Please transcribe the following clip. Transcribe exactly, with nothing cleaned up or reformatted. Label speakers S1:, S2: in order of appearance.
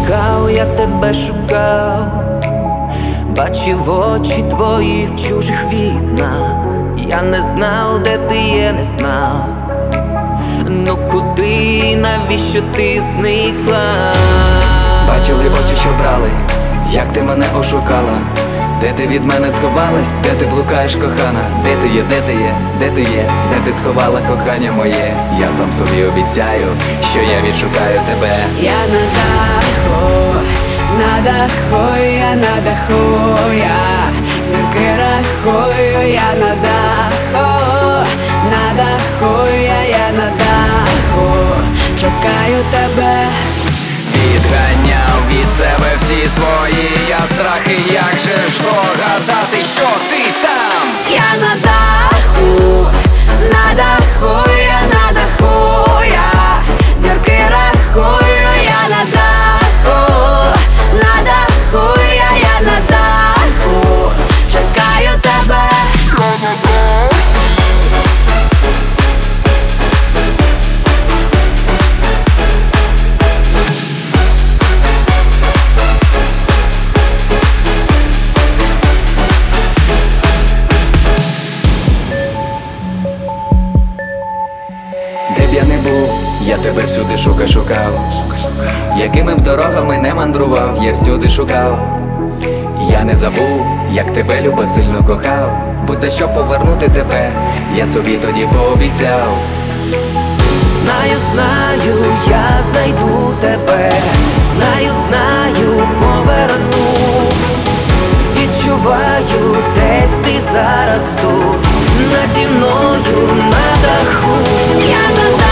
S1: чекав, я тебе шукав, бачив очі твої в чужих вікнах. Я не знав, де ти є, не знав. Ну куди, навіщо ти зникла?
S2: Бачили очі, що брали, як ти мене ошукала. Де ти від мене сховалась, де ти блукаєш, кохана? Де ти є, де ти є, де ти є, де ти сховала кохання моє? Я сам собі обіцяю, що я відшукаю тебе.
S3: Я на даху, на даху, я на даху, я зірки рахую, я на даху, на даху, я, я на даху, чекаю тебе.
S2: Відганяв від себе всі свої я страхи, як же ж догадати, що ти там?
S3: Я на даху, на даху, я на даху, я зірки рахую, я на даху, на даху, я, я на даху, чекаю тебе.
S2: Де б я не був, я тебе всюди шука шукав. Якими б дорогами не мандрував, я всюди шукав. Я не забув, як тебе любо сильно кохав. Будь за що повернути тебе, я собі тоді пообіцяв.
S1: Знаю, знаю, я знайду тебе. Знаю, знаю, поверну. Відчуваю, десь ти зараз тут, наді мною на даху.
S3: Я на даху.